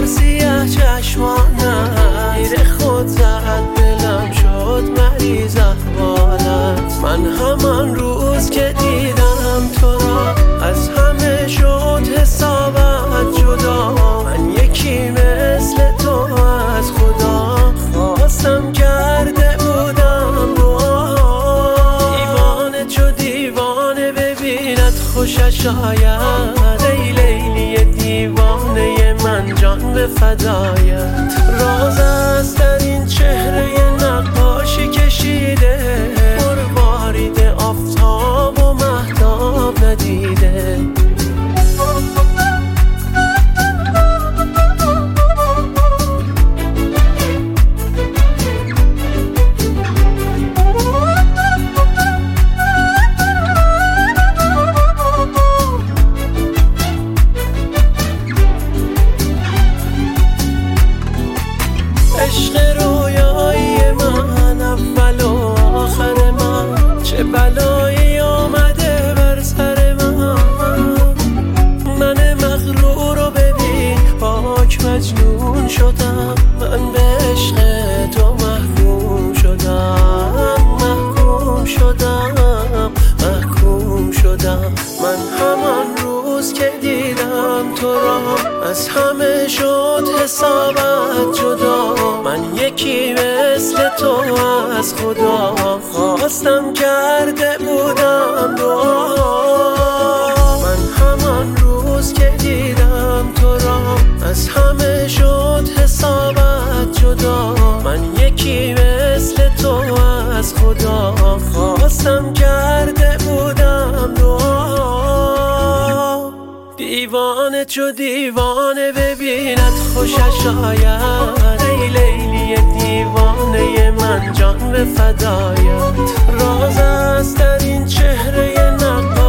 سیاه چشمانت تیر خود زد دلم شد مریض احوالت. من همان روز که دیدم تو را از همه شد حسابت جدا. من یکی مثل تو از خدا خواستم کرده بودم دعا. دیوانه چو دیوانه ببیند خوشش آید. ای لیلی دیوانه من جان به فدایت. راز است در این چهره نقاشی کشیده، مروارید آفتاب و مهتاب ندیده. عشق رویایی من اول و آخر من، چه بلایی آمده بر سر من. من مغرور رو ببین پاک مجنون شدم. من به عشق تو محکوم شدم، محکوم شدم، محکوم شدم. من همان روز که دیدم تو را از همه شد حسابت جدا. من یکی مثل تو از خدا خواستم کرده بودم دعا. من همان روز که دیدم تو را از همه شد حسابت جدا. من یکی مثل تو از خدا خواستم کرده بودم دعا. دیوانه چو دیوانه ببیند خوشش آید. ای لیلی دیوانه من جان به فدایت. راز است در این چهره نقاشی